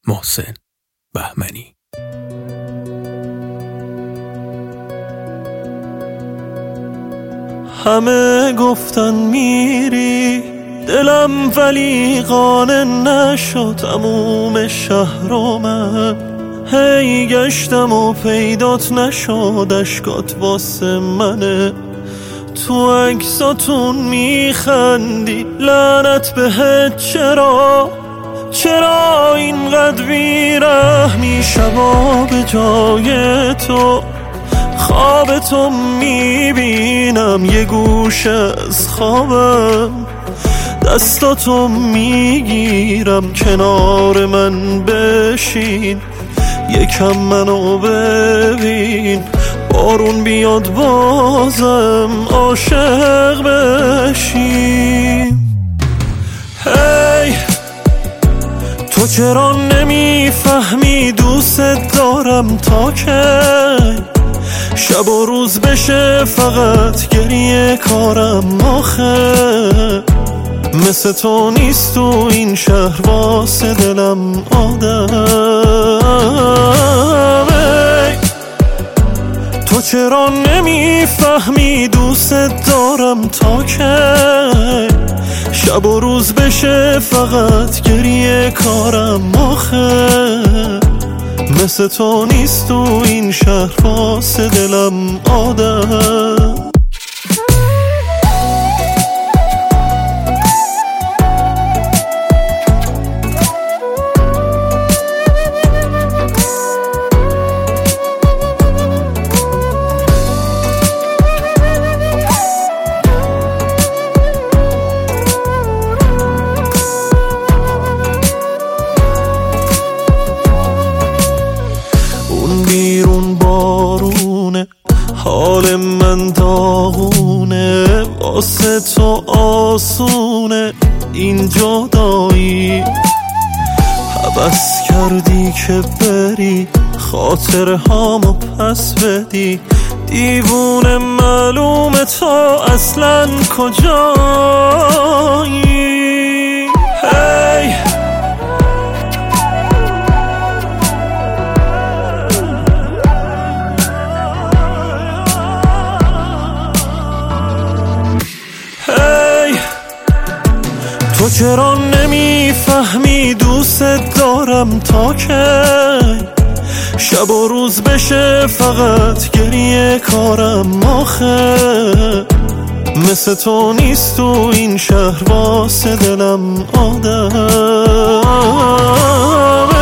محسن بهمنی. همه گفتن میری دلم ولی قانع نشد تموم شهر و من هی گشتم و پیدات نشد اشکات واسه منه تو عکساتون میخندی لعنت بهت چرا اینقدر بیرحمی شبا به جای تو خواب تو میبینم یه گوش از خوابم دستاتو میگیرم کنار من بشین یکم منو ببین بارون بیاد بازم عاشق بشیم هی تو چرا نمیفهمی دوست دارم تا کی شب و روز بشه فقط گریه کارم آخه مثل تو نیست تو این شهر واسه دلم آدم تو چرا نمیفهمی دوست دارم تا کی شب و روز بشه فقط گریه کارم آخه مثل تو نیست تو این شهر واسه دلم آدم بیرون بارونه حال من داغونه واسه تو آسونه این جدایی هوس کردی که بری خاطر هامو پس بدی دیوونه معلومه تو اصلا کجایی هی تو چرا نمیفهمی دوست دارم تا کی شب و روز بشه فقط گریه کارم آخه مثل تو نیست تو این شهر واسه دلم آدم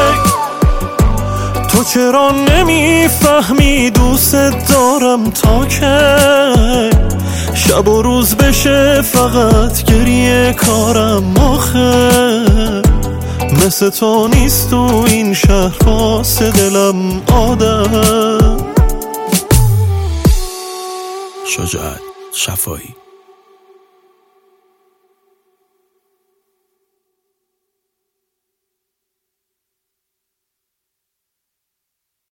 تو چرا نمیفهمی دوست دارم تا کی شب و روز بشه فقط گریه کارم آخه مثل تو نیست تو این شهر واسه دلم آدم. شجاعت شفایی.